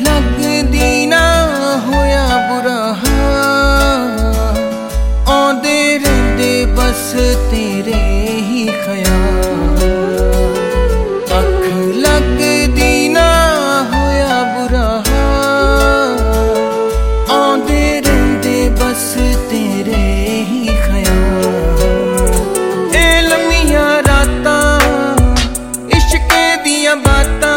लगदी ना होया बुरा हाल, आउंदे रहिंदे बस तेरे ही ख्याल। अख लगदी ना होया बुरा हाल, आउंदे रहिंदे बस तेरे ही ख्याल। ए लम्मियां रातां इश्के दियां बातां,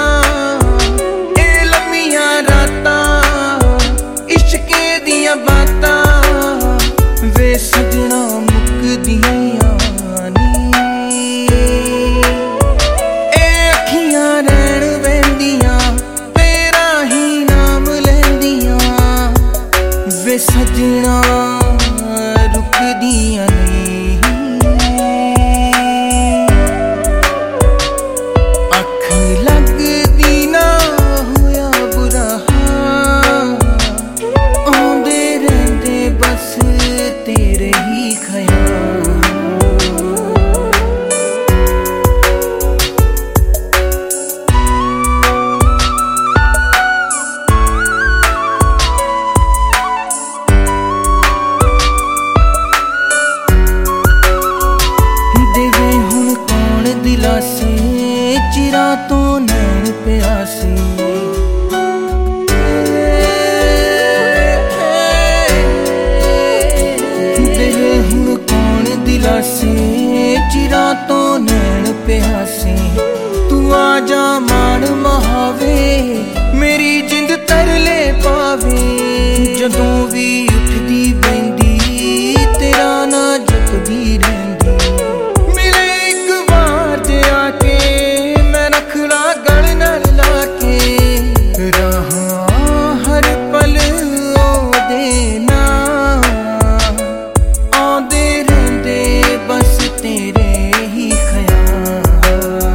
वे सजना मुकदियां नी। ए अखियां रैण वैंदियां तेरा ही नाम लैंदियां, वे सजना रुकदियां नी। अख लगदी ना होया बुरा हाल, आउंदे रहिंदे बस तेरे ही ख्याल। देवे हुण कौन दिलासे, चिरां तो नैन प्यासे। दिलासे चिरां तो नैन प्यासे, तू आजा मान महावे मेरी जिंद तरले पावे। जदों भी उठदी बैंदी तेरा ना जपदी रहिंदी, मिले एक बार जे आके मैं रखना गल नाल लाके। रहां हर पल ओदे नाल, आउंदे रहिंदे बस तेरे ही ख्याल।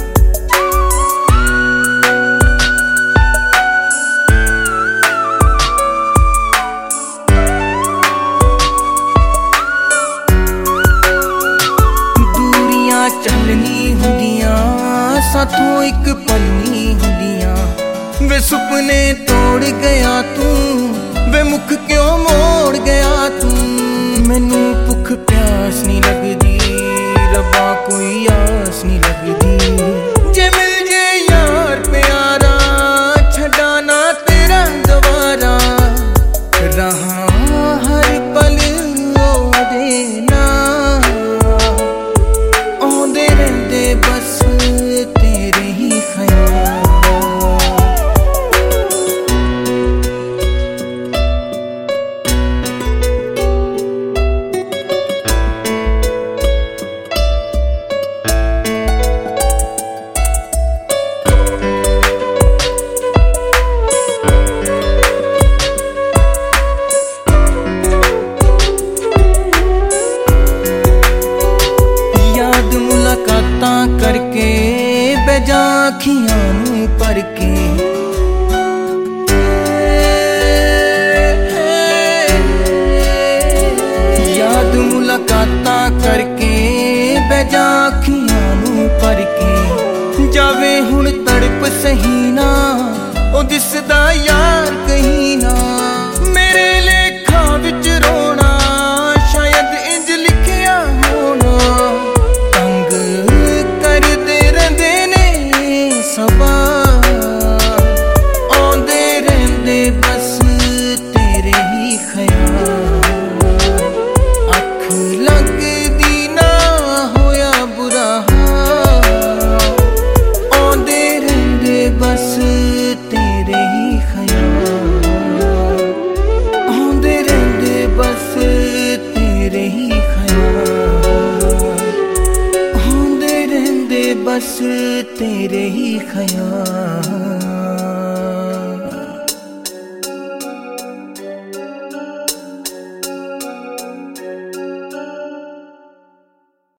दूरियां चलनी हुंदियां साथों एक पल नी हुंदियां, वे सुपने तोड़ गया तू, वे मुख क्यों मोड़ गया तू। मैनू भुख प्यास नहीं लगदी, रब्बा कोई आस नहीं लगदी। जे मिल जे यार प्यारा छड्डा ना तेरा गवारा, रहां हर पल ओदे नाल, आउंदे रहिंदे बस तेरे ही ख्याल। मुलाकातां करके बेजा अखियां नूं भर के, याद मुलाकातां करके बेजा अखियां नूं भर के। जावे हुण तड़प सही ना ओ दिसदा यार कहीं ना, मेरे लेखा विच रोना शायद इंज लिखिया होना। आउंदे रहिंदे बस तेरे ही ख्याल। अख लगदी ना होया बुरा हाल, आउंदे रहिंदे बस तेरे ही ख्याल। आउंदे रहिंदे बस तेरे ही ख्याल, आउंदे रहिंदे बस तेरे ही ख्याल।